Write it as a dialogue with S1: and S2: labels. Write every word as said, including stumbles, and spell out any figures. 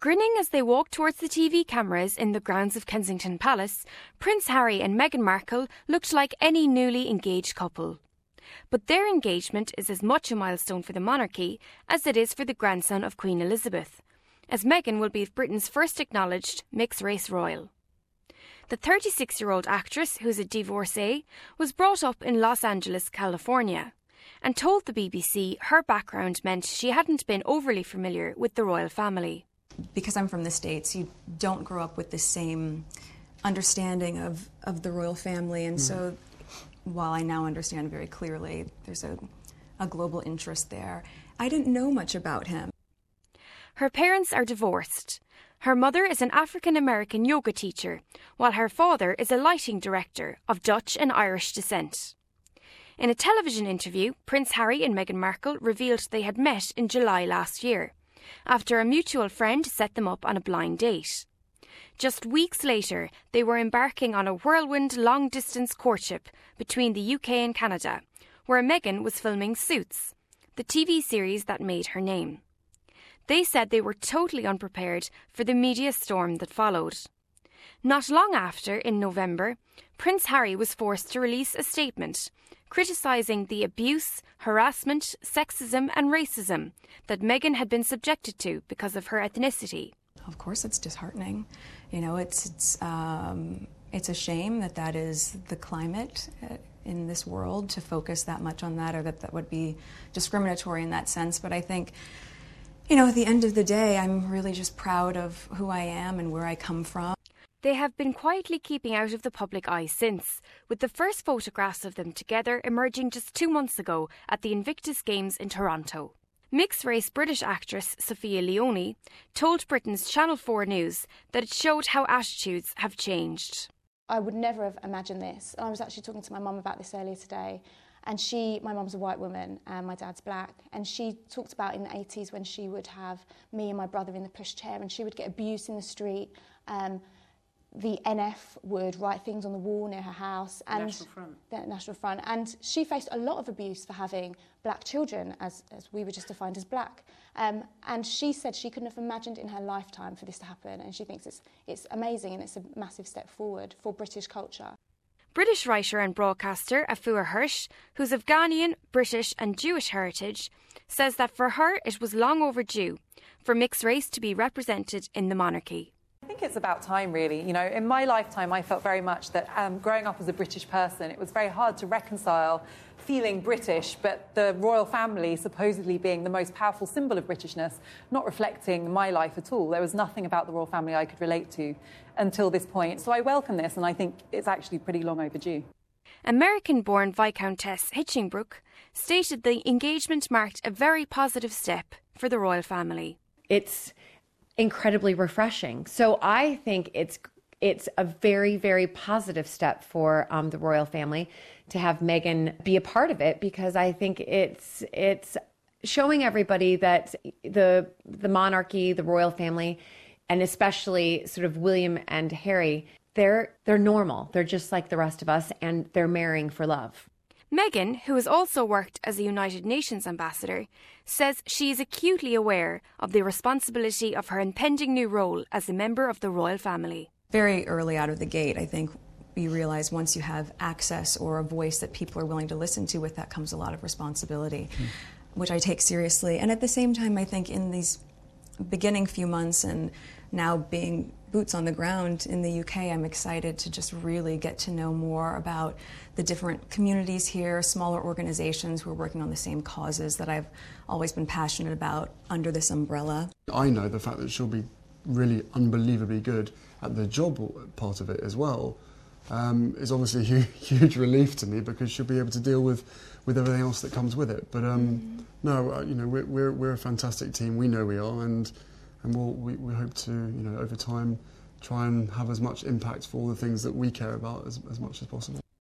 S1: Grinning as they walked towards the T V cameras in the grounds of Kensington Palace, Prince Harry and Meghan Markle looked like any newly engaged couple. But their engagement is as much a milestone for the monarchy as it is for the grandson of Queen Elizabeth, as Meghan will be Britain's first acknowledged mixed-race royal. The thirty-six-year-old actress, who is a divorcee, was brought up in Los Angeles, California, and told the B B C her background meant she hadn't been overly familiar with the royal family.
S2: Because I'm from the States, you don't grow up with the same understanding of, of the royal family, and mm. so while I now understand very clearly there's a, a global interest there, I didn't know much about him.
S1: Her parents are divorced. Her mother is an African-American yoga teacher, while her father is a lighting director of Dutch and Irish descent. In a television interview, Prince Harry and Meghan Markle revealed they had met in July last year, after a mutual friend set them up on a blind date. Just weeks later, they were embarking on a whirlwind long-distance courtship between the U K and Canada, where Meghan was filming Suits, the T V series that made her name. They said they were totally unprepared for the media storm that followed. Not long after, in November, Prince Harry was forced to release a statement criticising the abuse, harassment, sexism and racism that Meghan had been subjected to because of her ethnicity.
S2: Of course it's disheartening. You know, it's, it's, um, it's a shame that that is the climate in this world, to focus that much on that, or that that would be discriminatory in that sense. But I think, you know, at the end of the day, I'm really just proud of who I am and where I come from.
S1: They have been quietly keeping out of the public eye since, with the first photographs of them together emerging just two months ago at the Invictus Games in Toronto. Mixed-race British actress Sophia Leone told Britain's Channel four News that it showed how attitudes have changed.
S3: I would never have imagined this. I was actually talking to my mum about this earlier today, and she, my mum's a white woman and my dad's black, and she talked about in the eighties when she would have me and my brother in the pushchair and she would get abuse in the street. Um, The N F would write things on the wall near her house. And
S4: National Front.
S3: The National Front. And she faced a lot of abuse for having black children, as, as we were just defined as black. Um, and she said she couldn't have imagined in her lifetime for this to happen. And she thinks it's, it's amazing and it's a massive step forward for British culture.
S1: British writer and broadcaster Afua Hirsch, who's of Ghanaian, British and Jewish heritage, says that for her it was long overdue for mixed race to be represented in the monarchy.
S4: I think it's about time, really. You know, in my lifetime, I felt very much that um, growing up as a British person, it was very hard to reconcile feeling British, but the royal family supposedly being the most powerful symbol of Britishness, not reflecting my life at all. There was nothing about the royal family I could relate to until this point. So I welcome this, and I think it's actually pretty long overdue.
S1: American-born Viscountess Hitchinbrook stated the engagement marked a very positive step for the royal family.
S5: It's incredibly refreshing. So I think it's it's a very, very positive step for um, the royal family to have Meghan be a part of it, because I think it's it's showing everybody that the the monarchy, the royal family, and especially sort of William and Harry, they're they're normal. They're just like the rest of us, and they're marrying for love.
S1: Meghan, who has also worked as a United Nations ambassador, says she is acutely aware of the responsibility of her impending new role as a member of the royal family.
S2: Very early out of the gate, I think you realize once you have access or a voice that people are willing to listen to, with that comes a lot of responsibility, mm. which I take seriously. And at the same time, I think in these beginning few months and now being boots on the ground in the U K, I'm excited to just really get to know more about the different communities here, smaller organizations who are working on the same causes that I've always been passionate about under this umbrella.
S6: I know the fact that she'll be really unbelievably good at the job part of it as well um, is obviously a huge, huge relief to me, because she'll be able to deal with, with everything else that comes with it. But um, mm. no, you know, we're, we're, we're a fantastic team. We know we are, and and we'll, we, we hope to, you know, over time, try and have as much impact for all the things that we care about as, as much as possible.